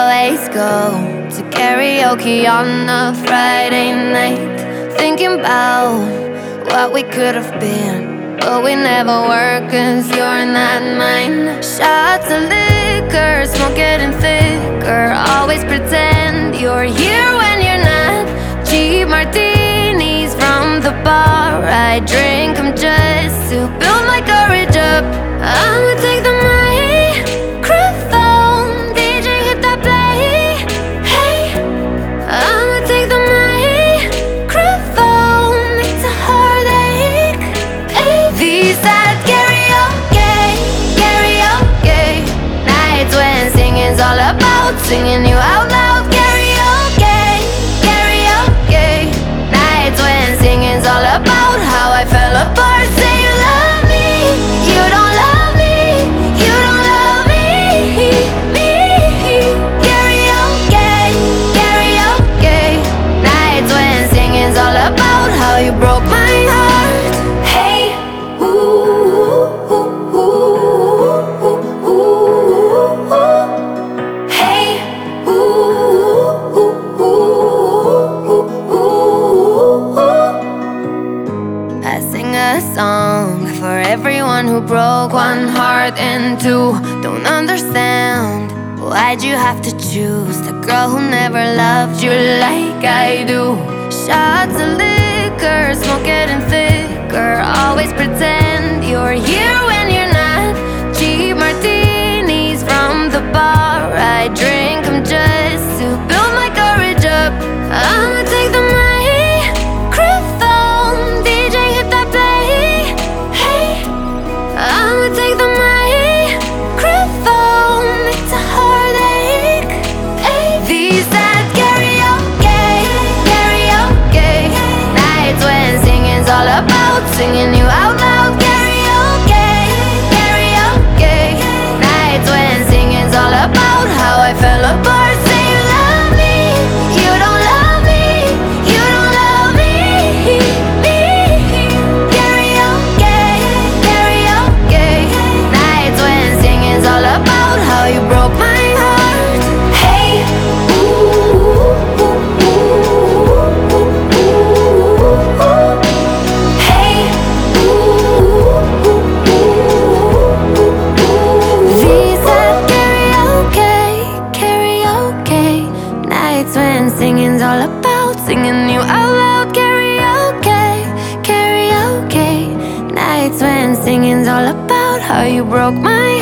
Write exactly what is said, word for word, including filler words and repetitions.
always go to karaoke on a Friday night, thinking about what we could have been, but we never were, cause you're not mine. Shots of liquor, smoke getting thicker, always pretend you're here when you're not. Cheap martinis from the bar, I drink them just to build my courage up. I'ma take the microphone, D J hit that play. Hey, I'ma take the microphone, it's a heartache. Hey, these are karaoke, karaoke nights when singing's all about singing you out loud. Karaoke, karaoke nights when singing's all about how I fell apart. Say you love me, you don't love me, you don't love me, me. Karaoke, karaoke nights when singing's all about how you broke my heart. Hey, ooh, ooh, ooh, ooh, ooh, ooh. Hey, ooh, ooh, ooh, ooh, ooh. I sing a song for everyone who broke one heart in two. Don't understand, why'd you have to choose the girl who never loved you like I do? Shots of liquor, smoke getting thicker, always pretend you're here when you're not. Cheap martinis from the bar, I drink them just to build my courage up. I'ma take the microphone, D J hit that play. Hey, I'ma take the microphone, it's a heartache. Hey, these are karaoke, karaoke nights when singing's all about singing you out loud. Karaoke, karaoke nights when singing's all about how I fell apart. Say you love me, you don't love me, you don't love me, me. Karaoke, karaoke nights when singing's all about how you broke my heart. Hey, ooh, ooh, ooh, ooh, ooh, ooh. Hey, ooh, ooh, ooh, ooh, ooh. These are karaoke, karaoke nights when singing's all about singing you out loud. Karaoke, karaoke nights when singing's all about how you broke my